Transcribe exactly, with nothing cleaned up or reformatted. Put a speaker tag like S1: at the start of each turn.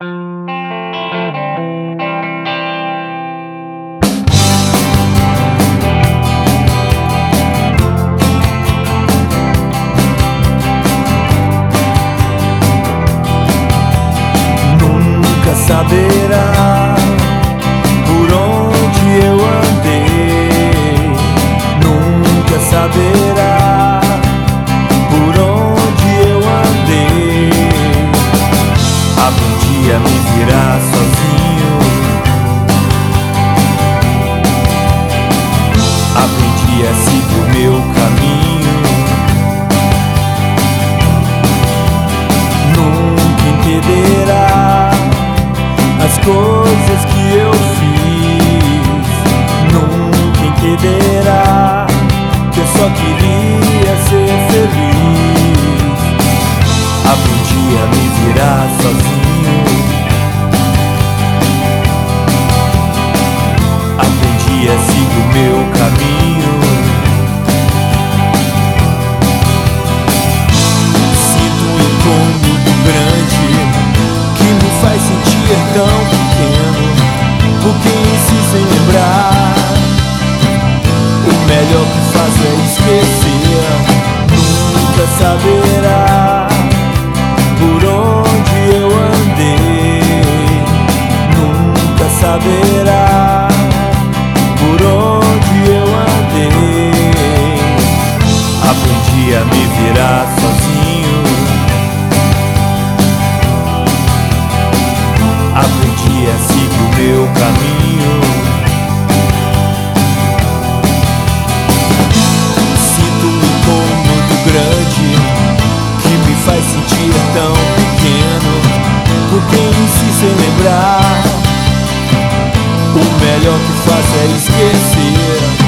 S1: Nunca saberá por onde eu andei, nunca saberá por onde eu andei. Aprendi a me virar sozinho, aprendi a seguir o meu caminho. Nunca entenderá as coisas que eu fiz, nunca entenderá que eu só queria ser feliz. Aprendi a me virar sozinho, aprendi a seguir o meu caminho. Sinto um incômodo grande que me faz sentir tão pequeno, porque insisto sem lembrar. O melhor que faço é esquecer. Nunca saberá por onde eu andei, nunca saberá por onde eu andei. Aprendi a me virar sozinho, aprendi a seguir o meu caminho. Sinto um incômodo grande que me faz sentir tão pequeno, porque insisto sem lembrar. O melhor que faço é esquecer.